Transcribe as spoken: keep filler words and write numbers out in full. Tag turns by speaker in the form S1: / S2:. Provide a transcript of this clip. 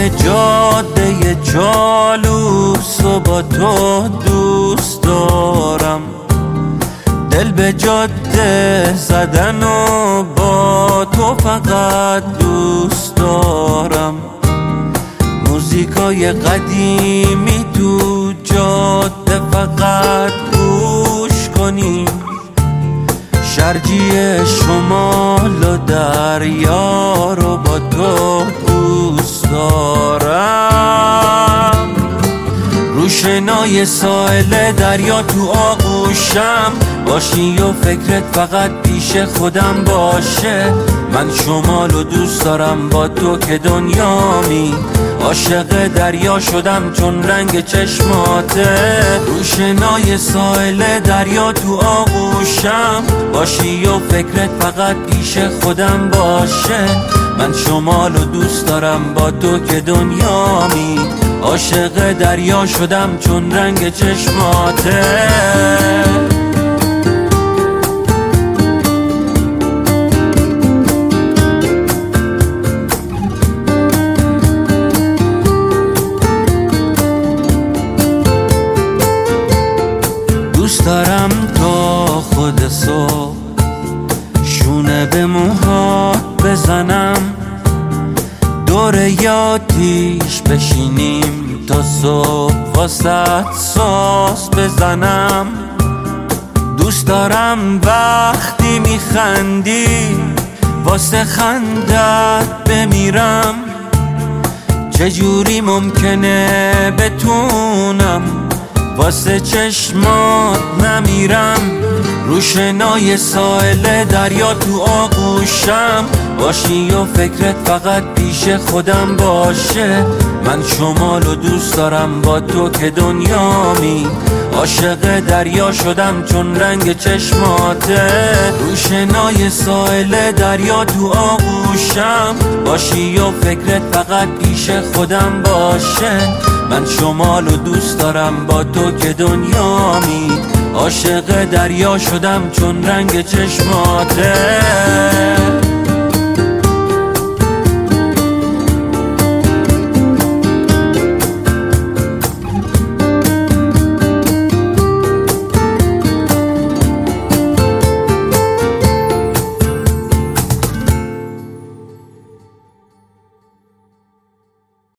S1: به جاده جالوس و با تو دوست دارم، دل به جاده زدن و با تو فقط دوست دارم. موزیکای قدیمی تو جاده فقط گوش کنی، شرجی شمال و دریا رو با تو دوست دارم. روشنای ساحل دریا تو آغوشم باشی و فکرت فقط پیش خودم باشه. من شمال و دوست دارم با تو که دنیامی، عاشق دریا شدم چون رنگ چشماته. روشنای ساحل دریا تو آغوشم باشی و فکرت فقط پیش خودم باشه. من شمال و دوست دارم با تو که دنیامی، عاشق دریا شدم چون رنگ چشماته. دوست دارم تا خود صبح شونه به موهات بزنم، دور یاتیش بشینیم تا صبح واسه ساز بزنم. دوست دارم وقتی میخندی واسه خندت بمیرم، چجوری ممکنه بتونم واسه چشمات نمیرم. روشنای ساحل دریا تو آغوشم باشی و فکرت فقط پیش خودم باشه. من شمال و دوست دارم با تو که دنیامی، عاشق دریا شدم چون رنگ چشماته. روشنای ساحل دریا تو آغوشم باشی و فکرت فقط پیش خودم باشه. من شمال و دوست دارم با تو که دنیامی، عاشق دریا شدم چون رنگ چشماته.